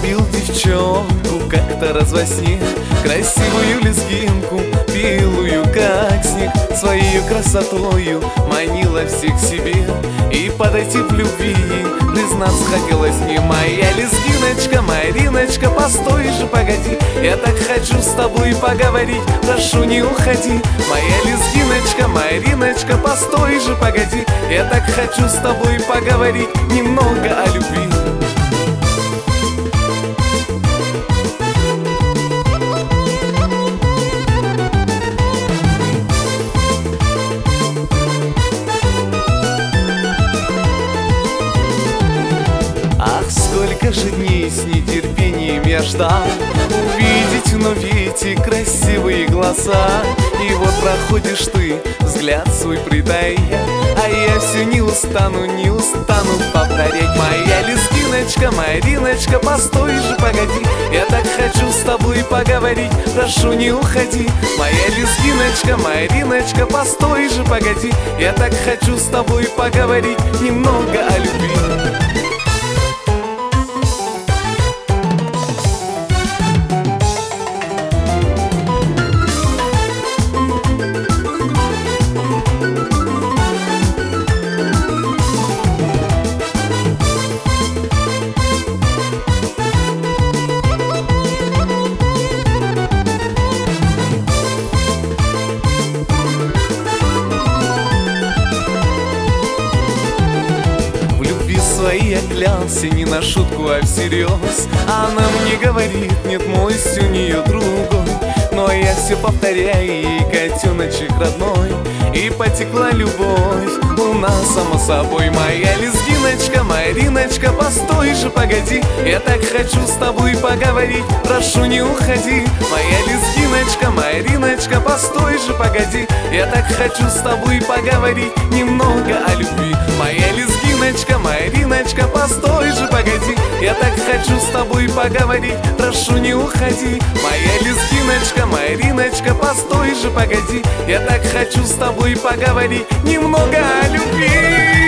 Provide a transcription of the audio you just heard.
любил девчонку как-то раз во сне, красивую лезгинку, белую как снег, своей красотою манила всех себе. И подойти в любви признаться хотелось мне. Моя лезгиночка, Мариночка, постой же, погоди, я так хочу с тобой поговорить, прошу, не уходи. Моя лезгиночка, Мариночка, постой же, погоди, я так хочу с тобой поговорить немного о любви. Сколько же дней с нетерпением я ждал увидеть вновь эти красивые глаза. И вот проходишь ты, взгляд свой притая, а я все не устану повторять. Моя лезгиночка, Мариночка, постой же, погоди, я так хочу с тобой поговорить, прошу, не уходи. Моя лезгиночка, Мариночка, постой же, погоди, я так хочу с тобой поговорить немного о любви. Я клялся не на шутку, а всерьез. Она мне говорит, нет, мой у нее другой. Но я все повторяю ей, котеночек родной. И потекла любовь у нас само собой. Моя лезгиночка, Мариночка, постой же, погоди, я так хочу с тобой поговорить, прошу, не уходи. Моя лезгиночка, Мариночка, постой же, погоди, я так хочу с тобой поговорить немного о любви. Моя лезгиночка, Мариночка, постой же, погоди, я так хочу с тобой поговорить, прошу, не уходи. Моя лезгиночка, Мариночка, постой же, погоди, я так хочу с тобой поговорить немного о любви.